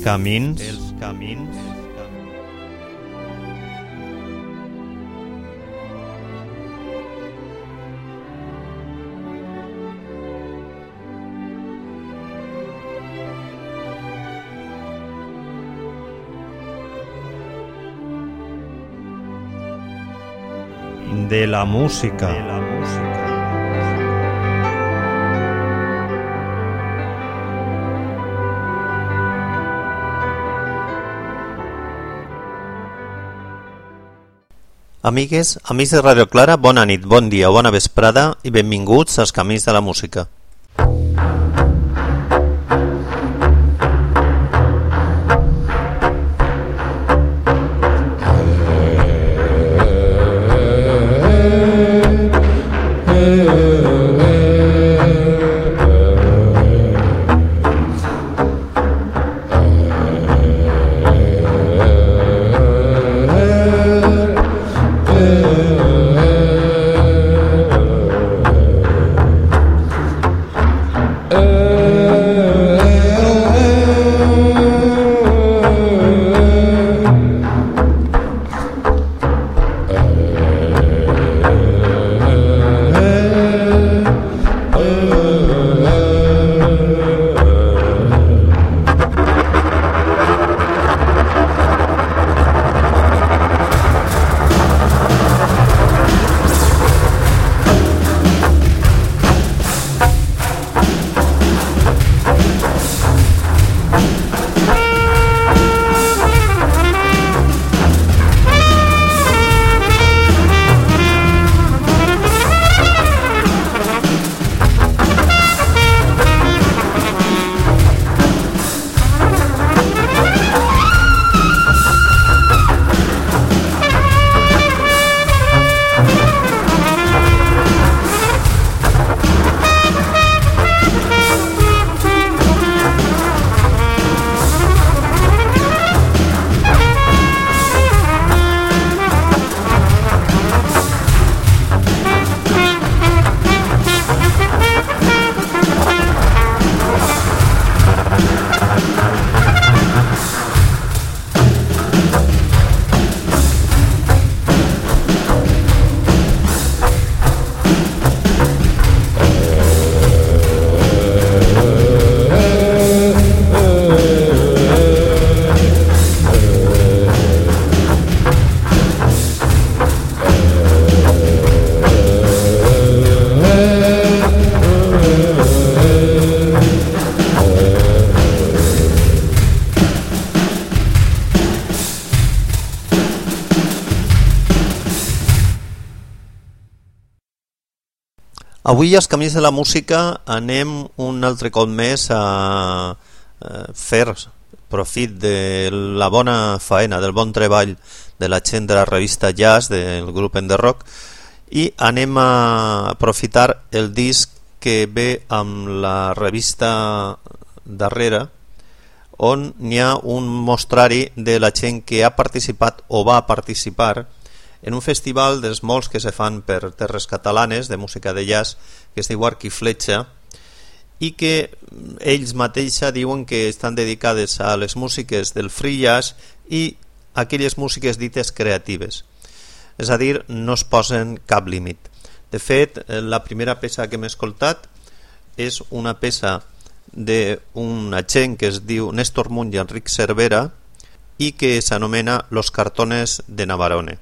camins. De la música. Amigues, amics de Radio Clara, bona nit, bon dia o bona vesprada i benvinguts als Camins de la Música. Avui als Camins de la Música anem un altre cop més a fer profit de la bona faena, del bon treball de la gent de la revista Jazz, del grup The Rock, i anem a aprofitar el disc que ve amb la revista darrere, on n'hi ha un mostrari de la gent que ha participat o va participar en un festival dels molts que se fan per terres catalanes de música de jazz que es diu Arc i Fletxa, i que ells mateixa diuen que estan dedicades a les músiques del free jazz i aquelles músiques dites creatives, és a dir, no es posen cap límit. De fet, la primera peça que hem escoltat és una peça d'una gent que es diu Néstor Munt i Enric Cervera i que s'anomena Los Cartones de Navarone.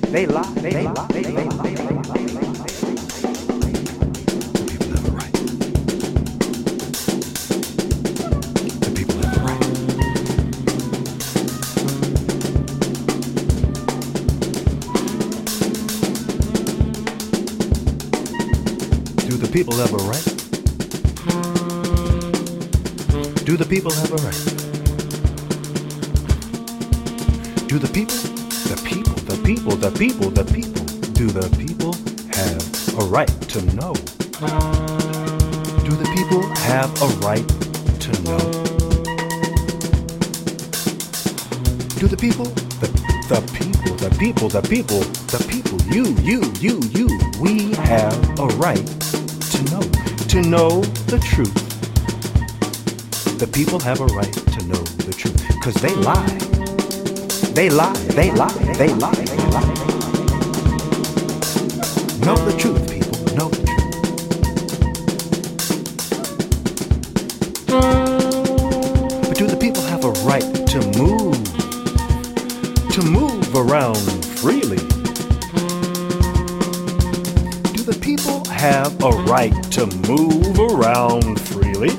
they lie, they lie, they lie. Do the people have a right? Do the people have a right? Do the people, the people, the people, the people, the people, do the people have a right to know? Do the people have a right to know? Do the people, the people, the people, the people, the people, you, we have a right to know the truth. The people have a right to know the truth, 'cause they lie. They lie, they lie, they lie, they lie. Know the truth, people, know the truth. But do the people have a right to move around freely? Do the people have a right to move around freely?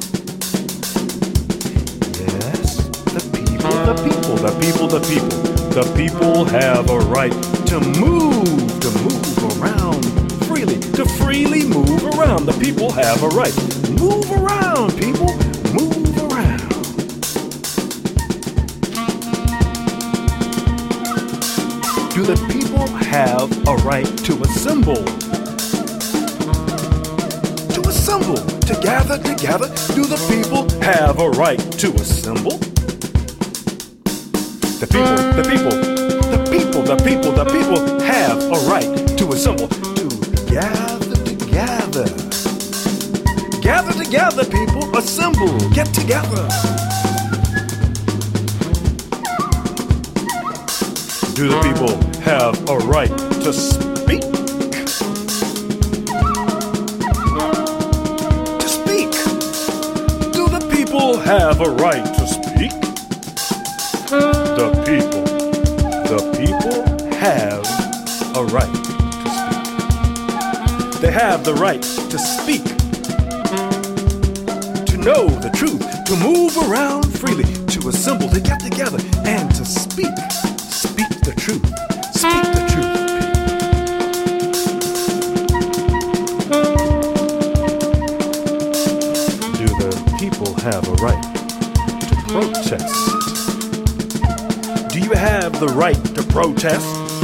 Yes, the people, the people, the people, the people. The people have a right to move around freely, to freely move around. The people have a right. Move around, people, move around. Do the people have a right to assemble? To assemble, to gather together. Do the people have a right to assemble? The people, the people, the people, the people, the people have a right to assemble, to gather together. Gather together, people, assemble, get together. Do the people have a right to speak? To speak. Do the people have a right to speak? The people have a right to speak. They have the right to speak, to know the truth, to move around freely, to assemble, to get together, and to speak. Speak the truth. Speak the truth, people. Do the people have a right to protest? Do you have the right to protest?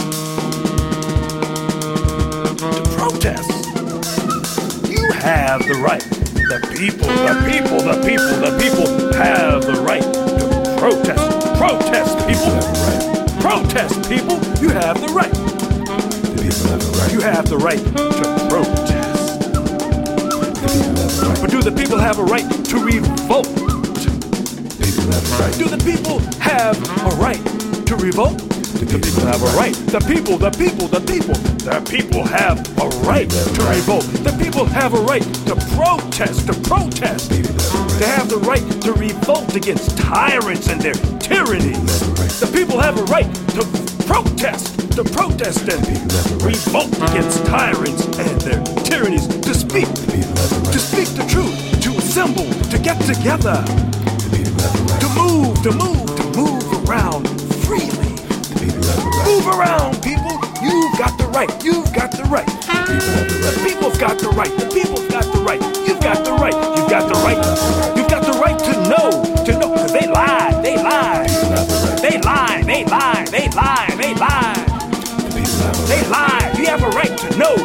To protest. You have the right. The people, the people, the people, the people have the right to protest. Protest, people. Protest, people. You have the right. The people have the right. You have the right to protest. The people have the right. But do the people have a right to revolt? People have a right. Do the people have a right to revolt? The people have a right. The people, the people, the people. The people have a right to revolt. The people have a right to protest, to protest. They have the right to revolt against tyrants and their tyrannies. The people have a right to protest and revolt against tyrants and their tyrannies. To speak the truth, to assemble, to get together, to move around freely. Move around, people. You've got the right. You've got the right. The people's got the right. The people's got the right. You've got the right. You've got the right. You've got the right to know. Because they lie. They lie. They lie. They lie. They lie. They lie. They lie. You have a right to know.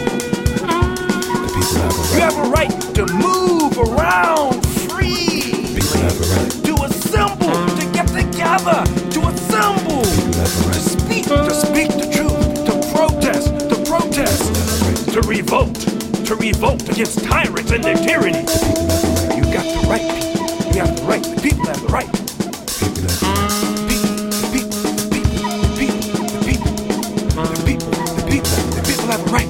You have a right to move around free. To assemble. To get together. To assemble. To speak the truth, to protest, to revolt against tyrants and their tyranny. You got the right, people. You have the right. The people have the right. The people have the right.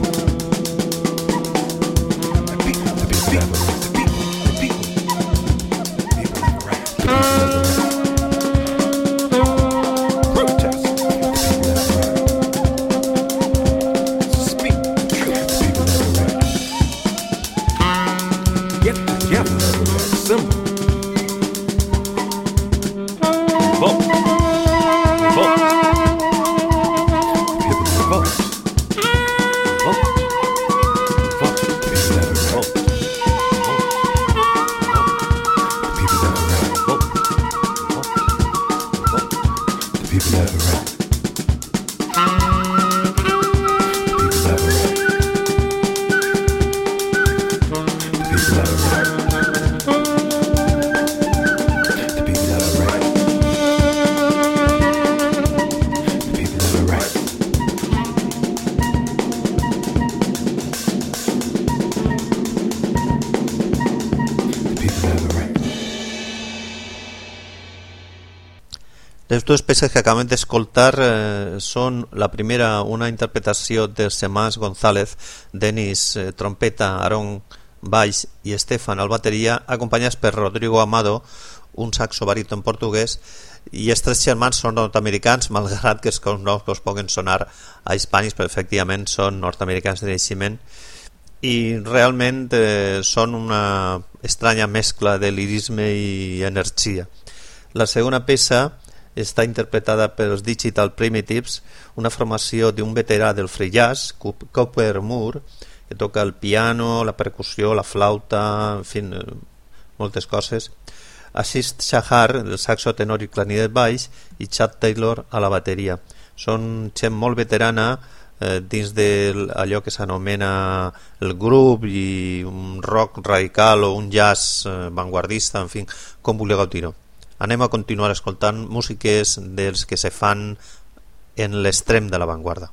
Les dues peces que acabem d'escoltar són la primera, una interpretació dels germans González, Denis trompeta, Aaron baix i Estefan al bateria, acompanyats per Rodrigo Amado, un saxo baríton portuguès, i els tres germans són nord-americans, malgrat que els cognoms que us poden sonar a hispànics, però efectivament són nord-americans de naixement, i realment són una estranya mescla de lirisme i energia. La segona peça està interpretada pels Digital Primitives, una formació d'un veterà del free jazz, Cooper Moore, que toca el piano, la percussió, la flauta, en fi, moltes coses. Ashish Shahar, el saxo tenor i clarinet baix, i Chad Taylor a la bateria. Són gent molt veterana dins d'allò que s'anomena el groove i un rock radical o un jazz vanguardista, en fi, com vulgueu dir-ho. Anem a continuar escoltant músiques dels que se fan en l'extrem de l'avantguarda.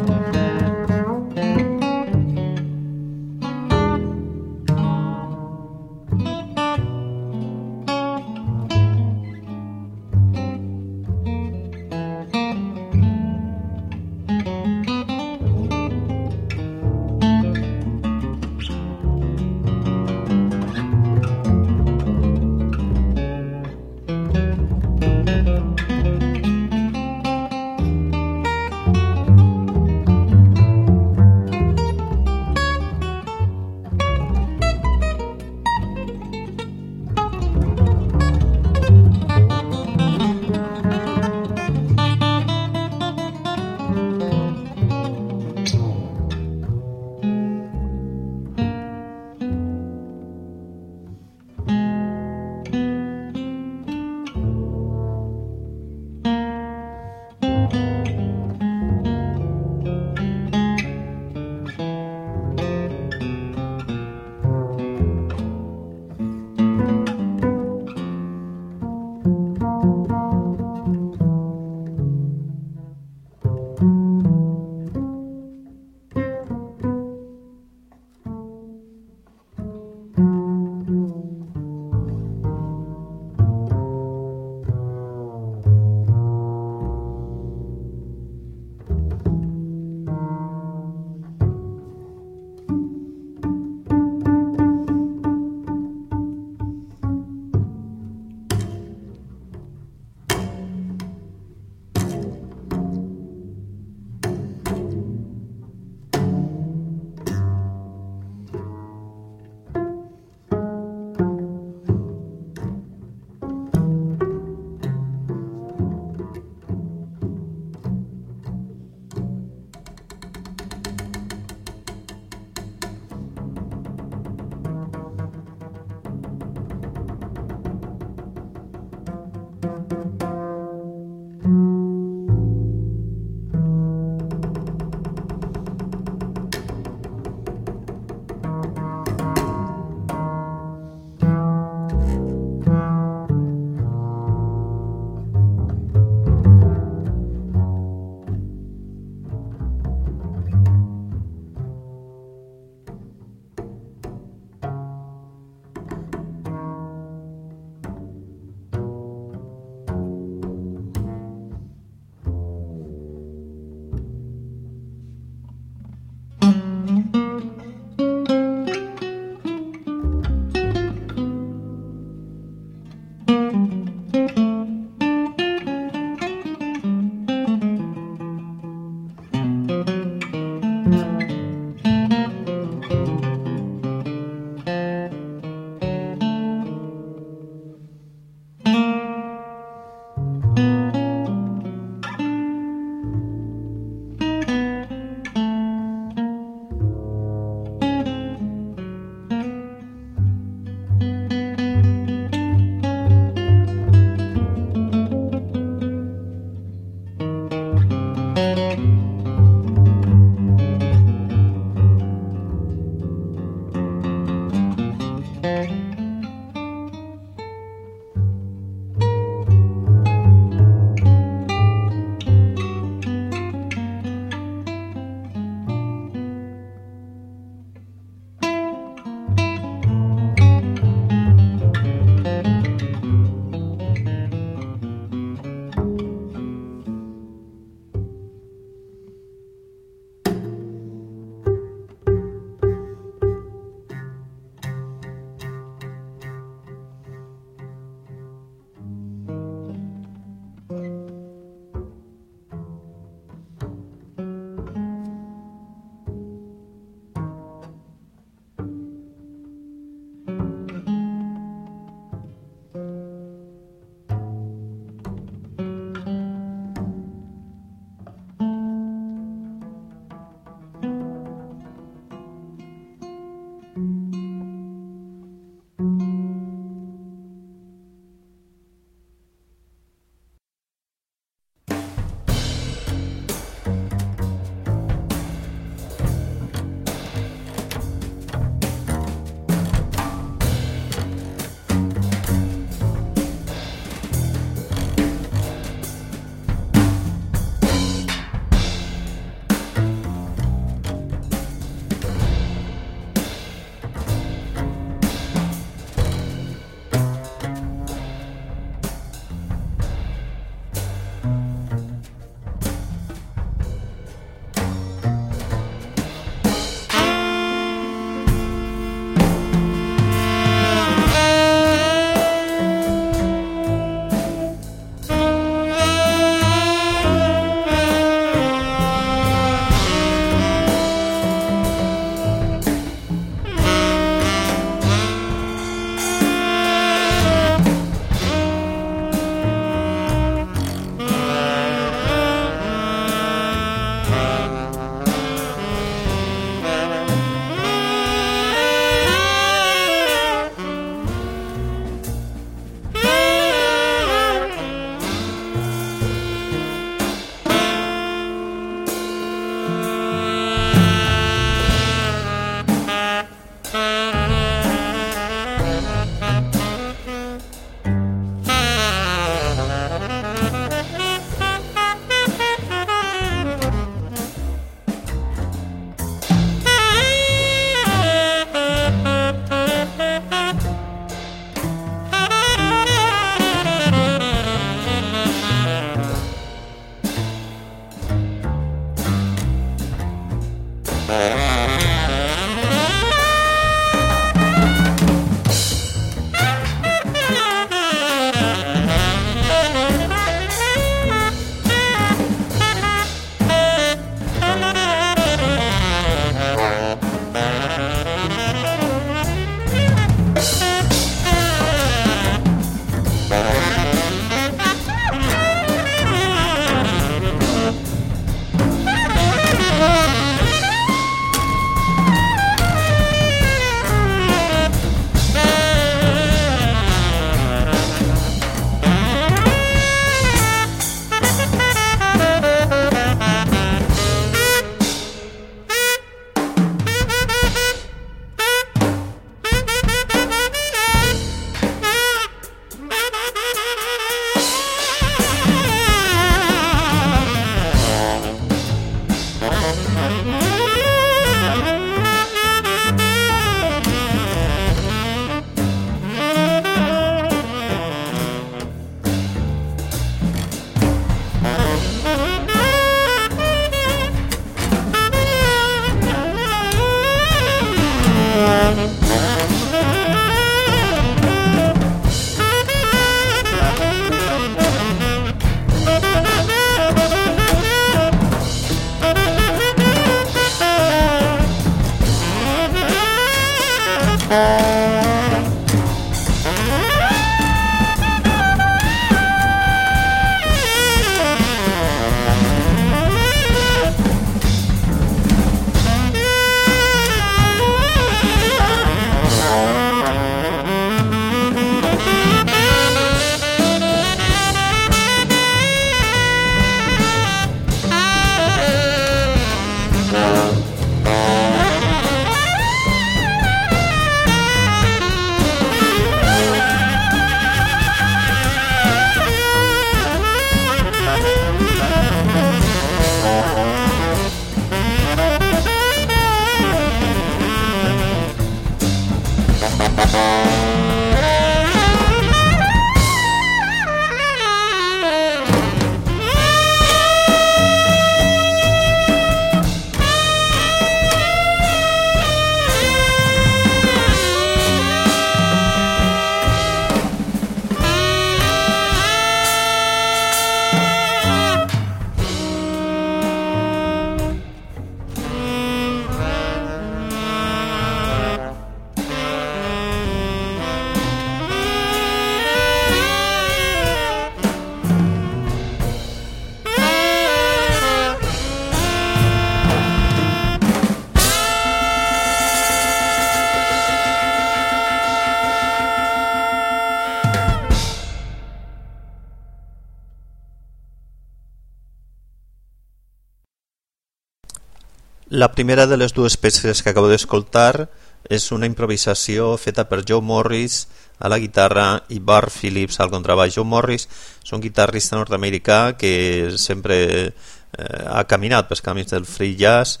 La primera de les dues peces que acabo d'escoltar és una improvisació feta per Joe Morris a la guitarra i Bart Phillips al contrabaix. Joe Morris és un guitarrista nord-americà que sempre ha caminat pels camins del free jazz,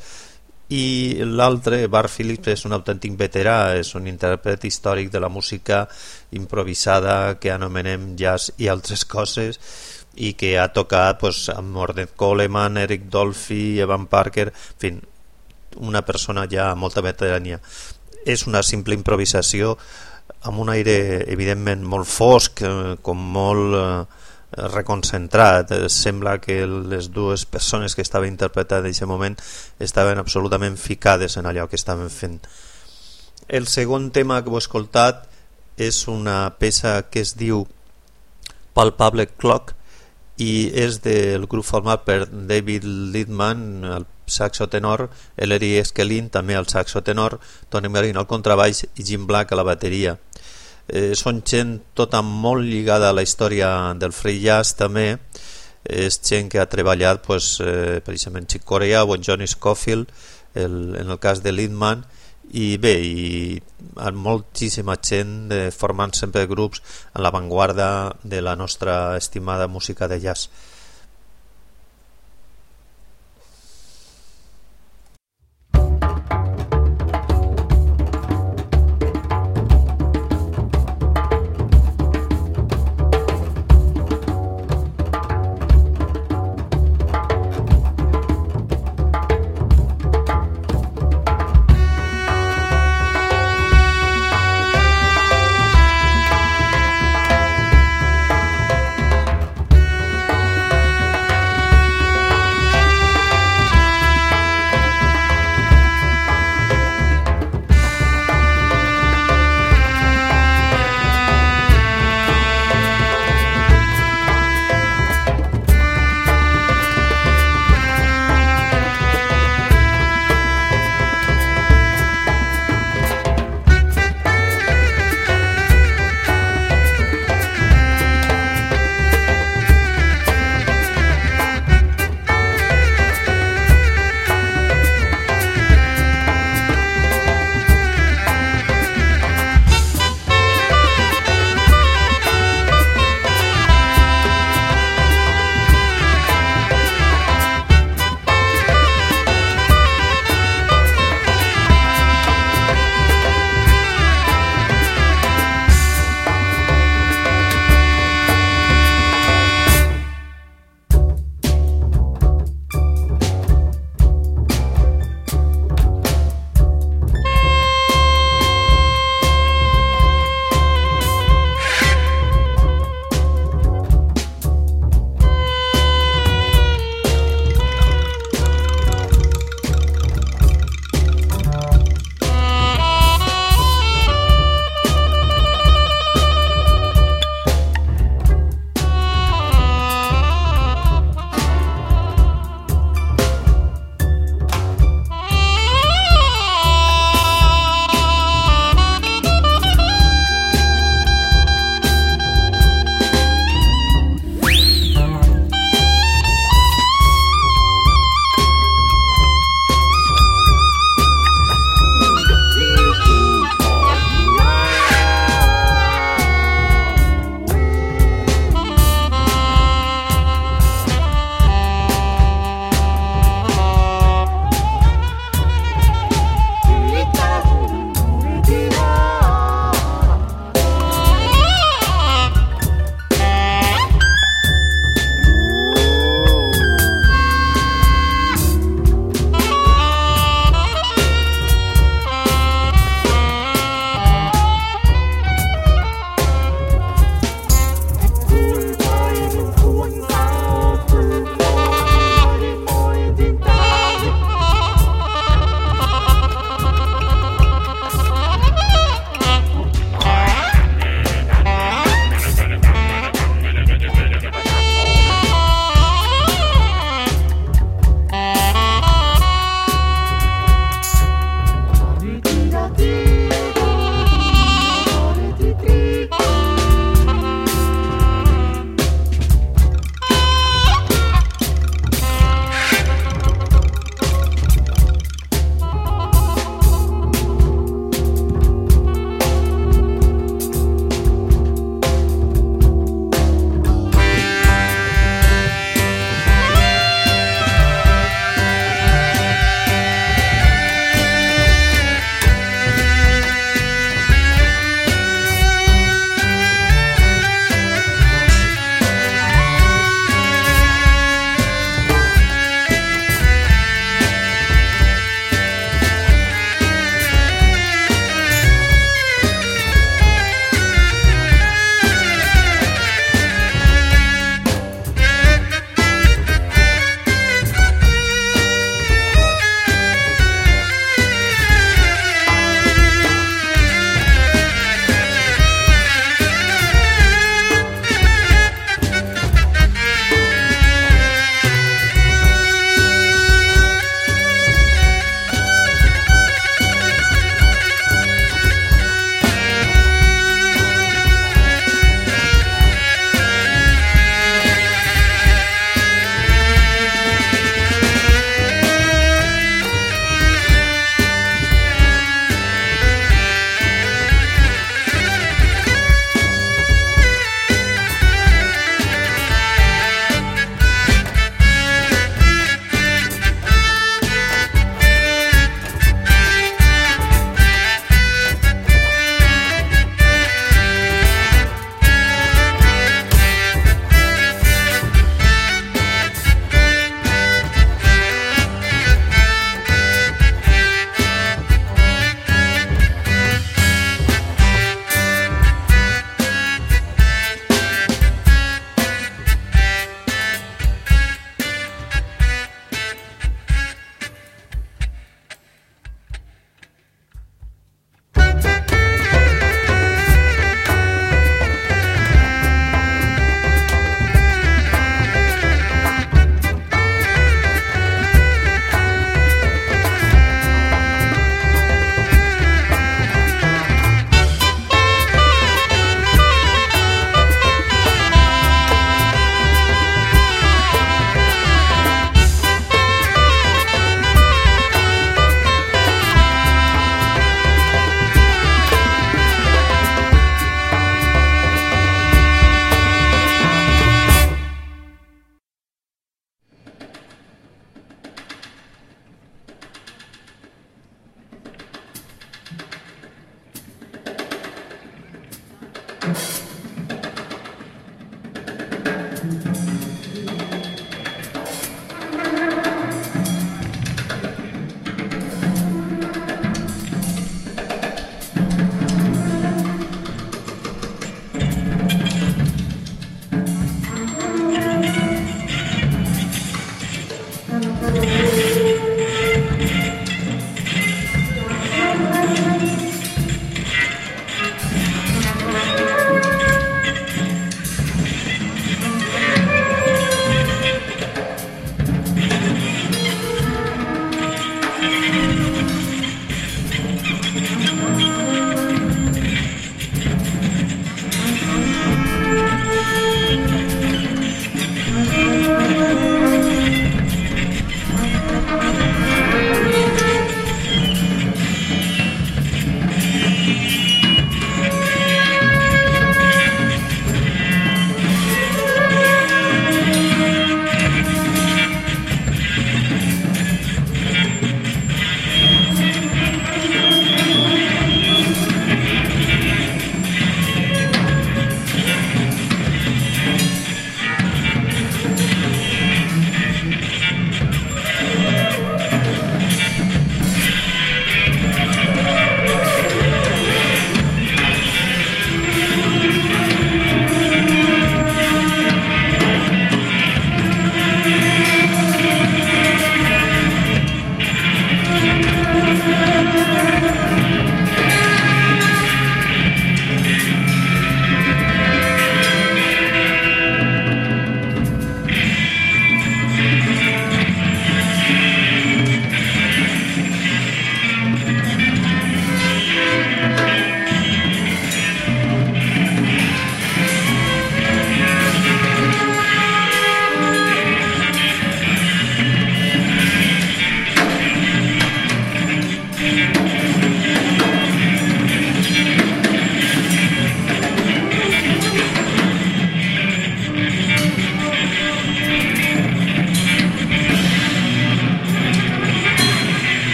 i l'altre, Bart Phillips, és un autèntic veterà, és un intèrpret històric de la música improvisada que anomenem jazz i altres coses, i que ha tocat amb Ornette Coleman, Eric Dolphy, Evan Parker, en fi, una persona ja amb molta veterania. És una simple improvisació amb un aire evidentment molt fosc, com molt reconcentrat. Sembla que les dues persones que estaven interpretant en aquest moment estaven absolutament ficades en allò que estaven fent. El segon tema que heu escoltat és una peça que es diu Palpable Clock i és del grup format per David Littman al saxo tenor, Ellery Eskelin també al saxo tenor, Tony Marino al contrabaix i Jim Black a la bateria. Són gent tota molt lligada a la història del free jazz també. És gent que ha treballat precisament Chick Corea o en Johnny Scofield en el cas de Littman, i bé, i moltíssima gent formant sempre grups en l'avantguarda de la nostra estimada música de jazz.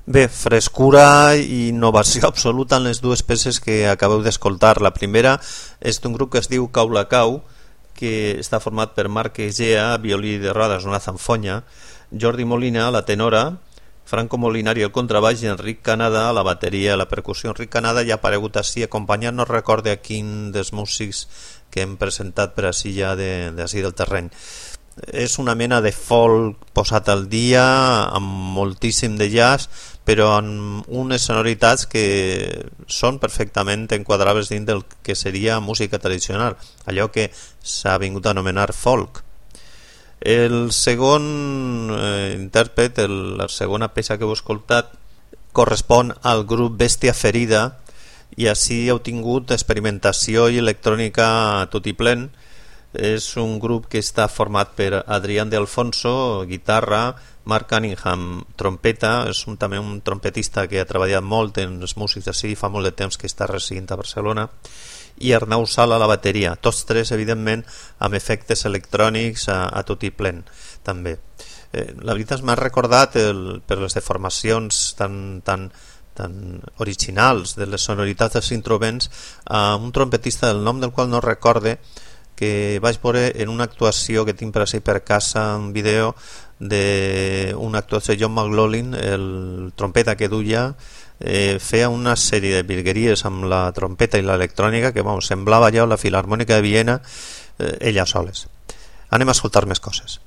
Bé, frescura i innovació absoluta en les dues peces que acabeu d'escoltar. La primera és d'un grup que es diu Caulacau, que està format per Marc Egea, violí de rodes, una zanfonya, Jordi Molina, la tenora, Franco Molinari al contrabaix i Enric Canada a la bateria i la percussió. Enric Canada ja ha aparegut així acompanyant, no recorde a quin dels músics que hem presentat per així ja d'ací del terreny. És una mena de folk posat al dia amb moltíssim de jazz, però amb unes sonoritats que són perfectament enquadrables dins del que seria música tradicional, allò que s'ha vingut a anomenar folk. El segon intèrpret, la segona peça que heu escoltat, correspon al grup Bèstia Ferida, i així heu tingut experimentació i electrònica a tot i plen. És un grup que està format per Adrián de Alfonso, guitarra, Mark Cunningham, trompeta, és també un trompetista que ha treballat molt en els músics d'ací, fa molt de temps que està residint a Barcelona, i Arnau Sala a la bateria, tots tres evidentment amb efectes electrònics a tot i plen també. La veritat m'ha recordat per les deformacions tan originals de les sonoritats dels instruments a un trompetista del nom del qual no recorde, que vaig veure en una actuació que tinc per així per casa, un vídeo d'una actuació de John McLaughlin, el trompeta que duia, feia una sèrie de virgueries amb la trompeta i l'electrònica que semblava allò la Filarmònica de Viena, ella soles. Anem a escoltar més coses.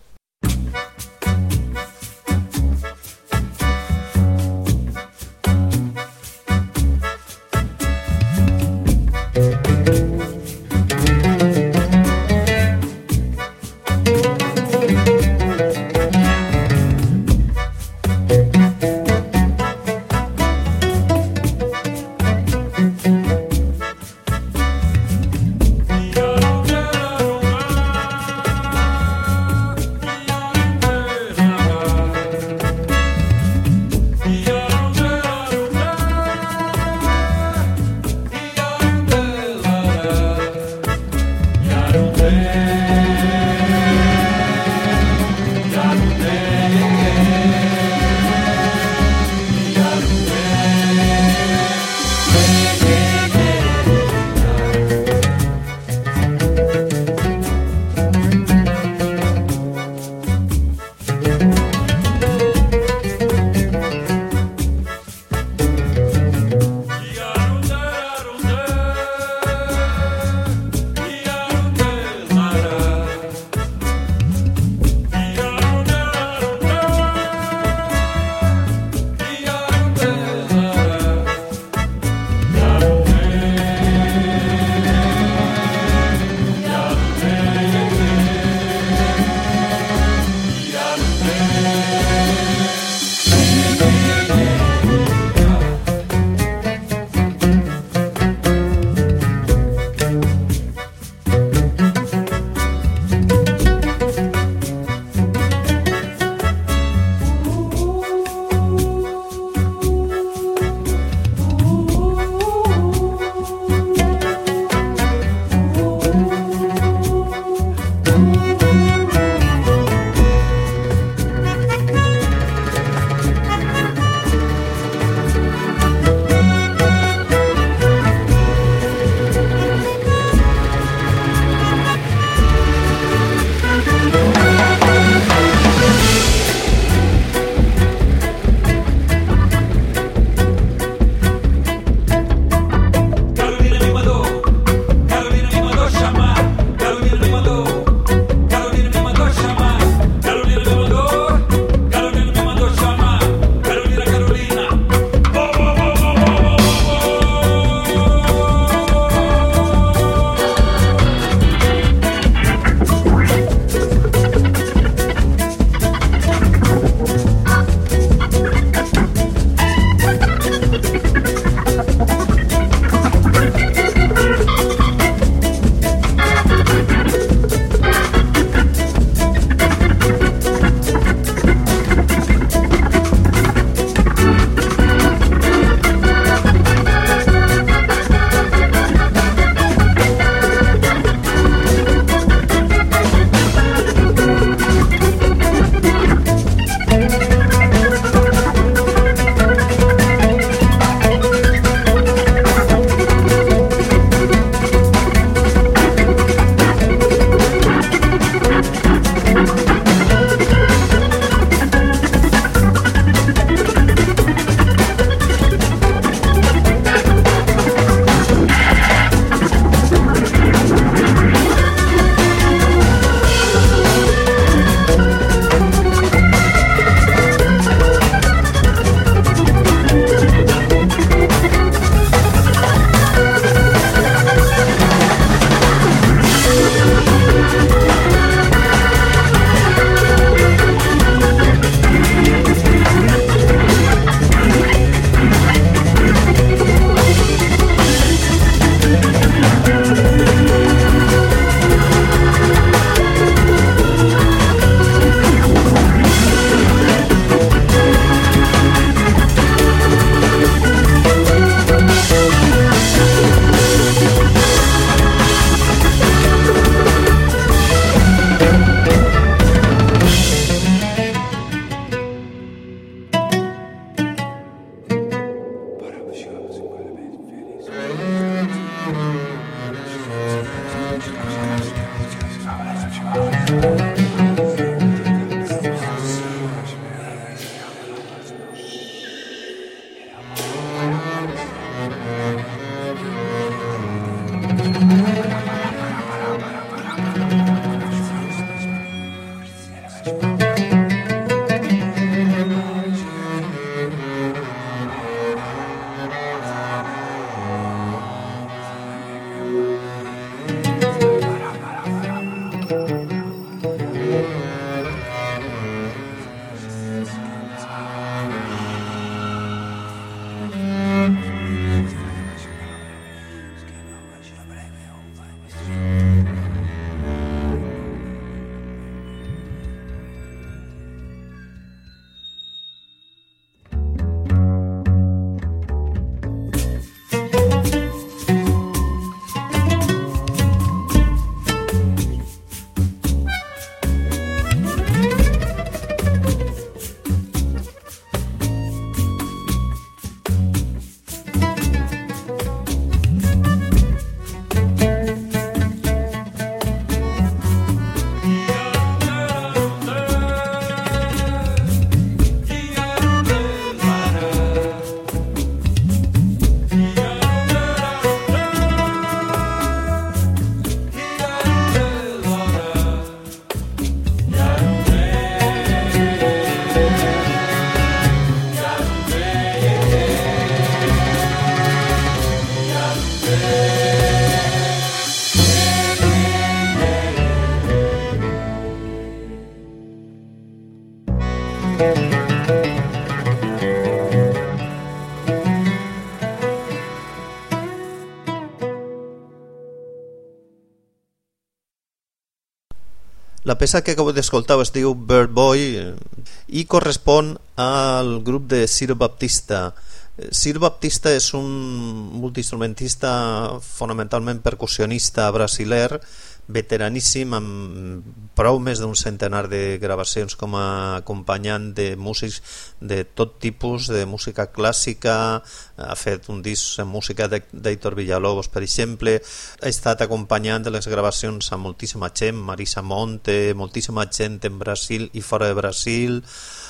La peça que acabo d'escoltar es diu Bird Boy i correspon al grup de Ciro Baptista. Ciro Baptista és un multiinstrumentista fonamentalment percussionista brasiler, veteraníssim, amb prou més d'un centenar de gravacions com a acompanyant de músics de tot tipus, de música clàssica, ha fet un disc en música d'Héctor Villalobos, per exemple, ha estat acompanyant de les gravacions a moltíssima gent, Marisa Monte, moltíssima gent en Brasil i fora de Brasil,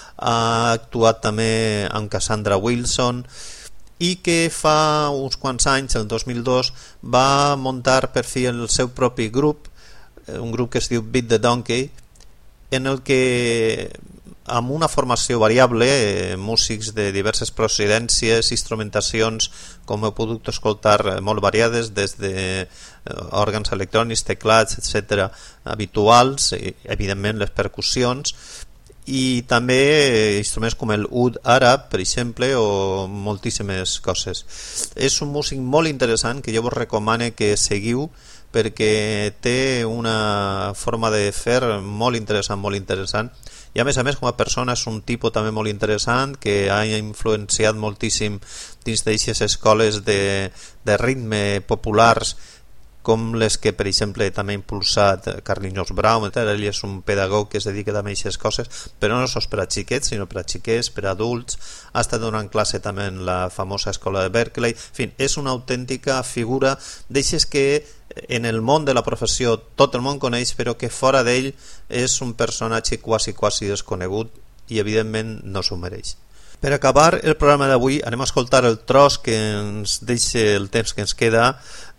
ha actuat també amb Cassandra Wilson, i que fa uns quants anys, el 2002, va muntar per fi el seu propi grup, un grup que es diu Beat the Donkey, en el que, amb una formació variable, músics de diverses procedències, instrumentacions, com heu pogut escoltar, molt variades, des de òrgans electrònics, teclats, etc., habituals, i, evidentment les percussions, i també instruments com el oud àrab, per exemple, o moltíssimes coses. És un músic molt interessant que jo vos recomano que seguiu, perquè té una forma de fer molt interessant, i a més, com a persona és un tipus també molt interessant que ha influenciat moltíssim dins d'aquestes escoles de ritme populars, com les que, per exemple, també ha impulsat Carlinhos Brown. Ell és un pedagog que es dedica també a aquestes coses, però no sols per a xiquets, sinó per a xiquets, per a adults. Ha estat donant classe també en la famosa escola de Berkeley. En fi, és una autèntica figura d'eixes que en el món de la professió tot el món coneix, però que fora d'ell és un personatge quasi desconegut i evidentment no s'ho mereix. Per acabar el programa d'avui anem a escoltar el tros que ens deixa el temps que ens queda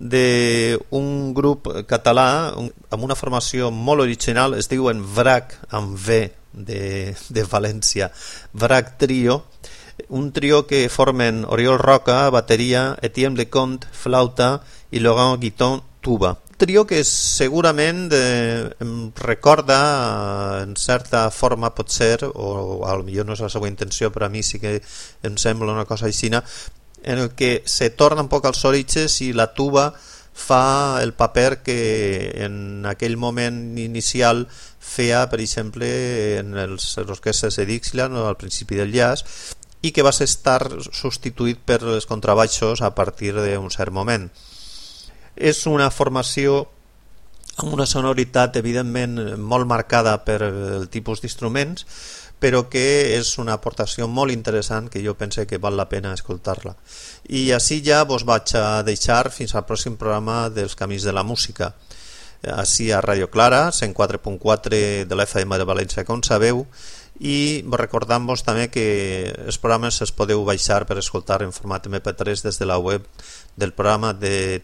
d'un grup català amb una formació molt original, es diuen VRAC amb V de València, VRAC Trio, un trio que formen Oriol Roca, bateria, Etienne Lecomte, flauta i Laurent Guiton, tuba. Trio que segurament em recorda en certa forma, pot ser, o potser no és la seva intenció, però a mi sí que em sembla una cosa així, en el que se torna un poc als orígens i la tuba fa el paper que en aquell moment inicial feia, per exemple, en les orquestres de Dixieland al principi del jazz, i que va estar substituït per els contrabaixos a partir d'un cert moment. És una formació amb una sonoritat evidentment molt marcada per el tipus d'instruments, però que és una aportació molt interessant que jo pense que val la pena escoltar-la. I així ja vos vaig a deixar fins al pròxim programa dels Camins de la Música. Així a Radio Clara, 104.4 de l'FM de València, com sabeu, i recordant-vos també que els programes es podeu baixar per escoltar en format MP3 des de la web del programa de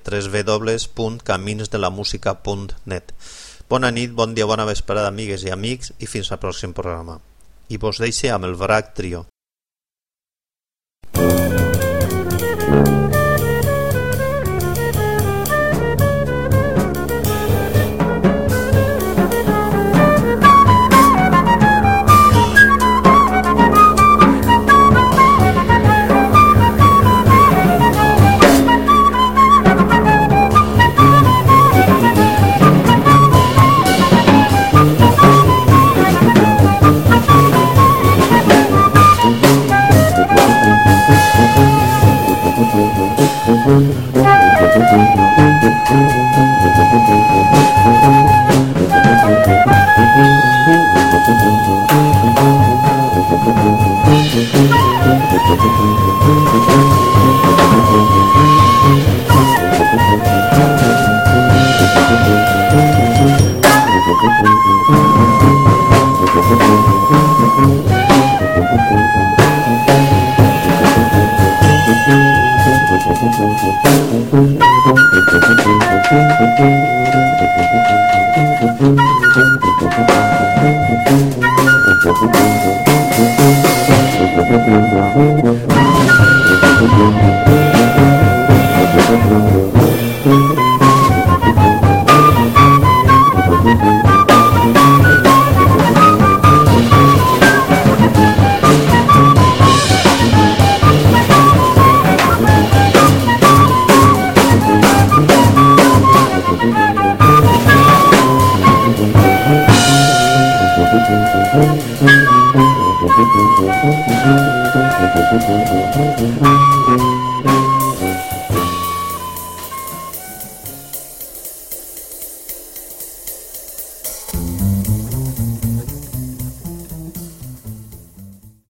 www.caminsdelamusica.net. Bona nit, bon dia, bona vesprada, amigues i amics, i fins al pròxim programa. I vos deixe amb el VRAC Trio.